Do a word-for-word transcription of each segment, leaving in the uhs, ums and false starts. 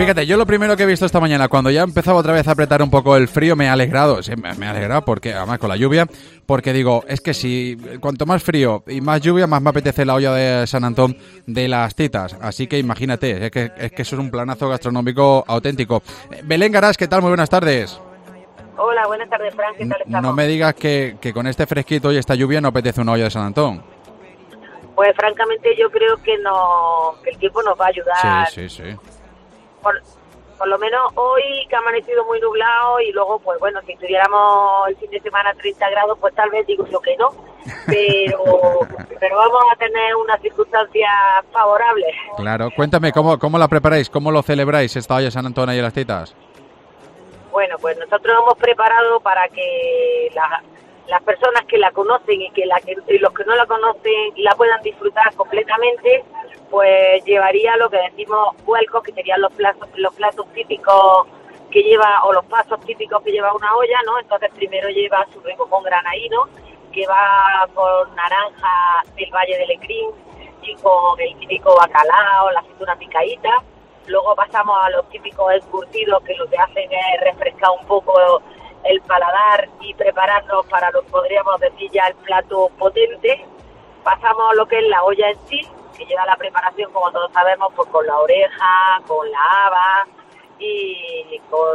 Fíjate, yo lo primero que he visto esta mañana, cuando ya empezaba otra vez a apretar un poco el frío, me ha alegrado, sí, me, me ha alegrado, porque además con la lluvia, porque digo, es que si cuanto más frío y más lluvia, más me apetece la olla de San Antón de las Titas. Así que imagínate, es que, es que eso es un planazo gastronómico auténtico. Belén Garás, ¿qué tal? Muy buenas tardes. Hola, buenas tardes, Fran, ¿qué tal estamos? No me digas que, que con este fresquito y esta lluvia no apetece una olla de San Antón. Pues francamente yo creo que no, que el tiempo nos va a ayudar. Sí, sí, sí. Por, por lo menos hoy que ha amanecido muy nublado y luego, pues bueno, si tuviéramos el fin de semana a treinta grados, pues tal vez digo yo que no, pero pero vamos a tener unas circunstancias favorables. Claro, cuéntame, ¿cómo, cómo la preparáis? ¿Cómo lo celebráis esta olla de San Antón y las Titas? Bueno, pues nosotros hemos preparado para que la, las personas que la conocen y que, la, que y los que no la conocen la puedan disfrutar completamente, pues llevaría lo que decimos vuelcos, que serían los platos, los platos típicos que lleva, o los pasos típicos que lleva una olla, ¿no? Entonces primero lleva su remojón granaíno, que va con naranja del Valle del Lecrín y con el típico bacalao, la aceituna picadita. Luego pasamos a los típicos encurtidos, que lo que hacen es refrescar un poco el paladar y prepararnos para lo que podríamos decir ya el plato potente. Pasamos a lo que es la olla en sí, que lleva la preparación, como todos sabemos, pues con la oreja, con la haba y con,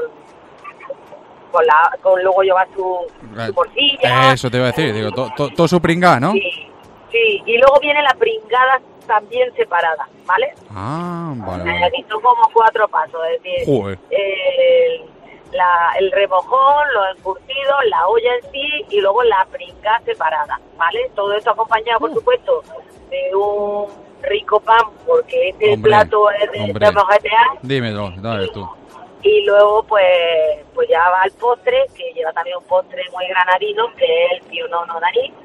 con la con luego lleva su, su morcilla. Eso te iba a decir, digo, todo to, to su pringada, ¿no? Sí, sí, y luego viene la pringada también separada, ¿vale? Ah, vale, vale. Aquí son como cuatro pasos, es decir, Joder. el, la, el remojón, los encurtidos, la olla en sí y luego la pringada separada, ¿vale? Todo esto acompañado, por supuesto, de un rico pan, porque este hombre, plato es de, de mojetear. Dímelo, dale tú. Y luego, pues pues ya va el postre, que lleva también un postre muy granadino, que es el pionono de anís.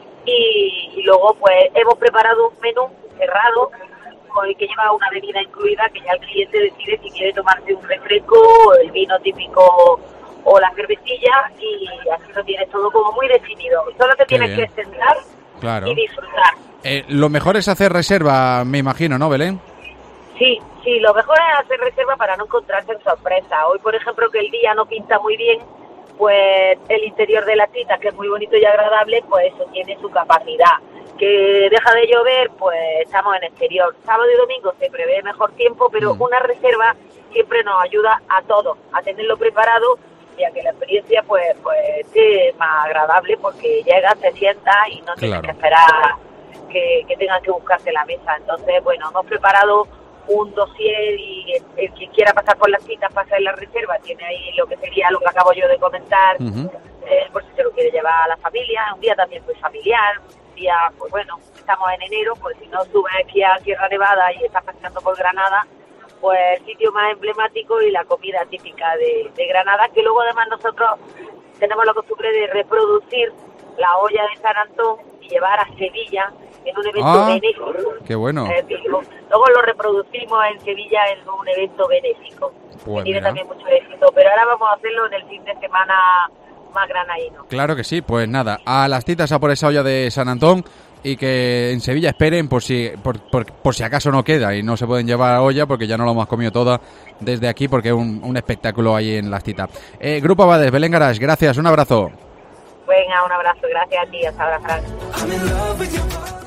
Y, y luego, pues hemos preparado un menú cerrado con el que lleva una bebida incluida, que ya el cliente decide si quiere tomarse un refresco, el vino típico o la cervecilla, y así lo tienes todo como muy definido. Solo te tienes que sentar, claro, y disfrutar. Eh, lo mejor es hacer reserva, me imagino, ¿no, Belén? Sí, sí, lo mejor es hacer reserva para no encontrarse en sorpresa. Hoy, por ejemplo, que el día no pinta muy bien, pues el interior de las Titas, que es muy bonito y agradable, pues eso tiene su capacidad. Que deja de llover, pues estamos en exterior. Sábado y domingo se prevé mejor tiempo, pero mm. una reserva siempre nos ayuda a todos a tenerlo preparado y a que la experiencia pues pues esté más agradable, porque llegas, te sientas y no tienes claro. que esperar que, que tengas que buscarte la mesa. Entonces, bueno, hemos preparado un dossier y el, el que quiera pasar por las citas para hacer la reserva tiene ahí lo que sería lo que acabo yo de comentar, uh-huh. eh, por si se lo quiere llevar a la familia, un día también muy familiar, un día, pues bueno, estamos en enero, pues si no subes aquí a Sierra Nevada y estás paseando por Granada, pues el sitio más emblemático y la comida típica de, de Granada, que luego además nosotros tenemos la costumbre de reproducir la olla de San Antón y llevar a Sevilla en un evento ah, benéfico. Qué bueno. Eh, digo, luego lo reproducimos en Sevilla en un evento benéfico. Pues que tiene mira. también mucho éxito, pero ahora vamos a hacerlo en el fin de semana más granadino. Claro que sí, pues nada, a las Titas a por esa olla de San Antón y que en Sevilla esperen por si por, por, por si acaso no queda y no se pueden llevar a olla porque ya no lo hemos comido toda desde aquí porque es un, un espectáculo ahí en las Titas. Eh, Grupo Abades, Belén Garás, gracias, un abrazo. Venga, un abrazo, gracias a ti, hasta ahora, Fran.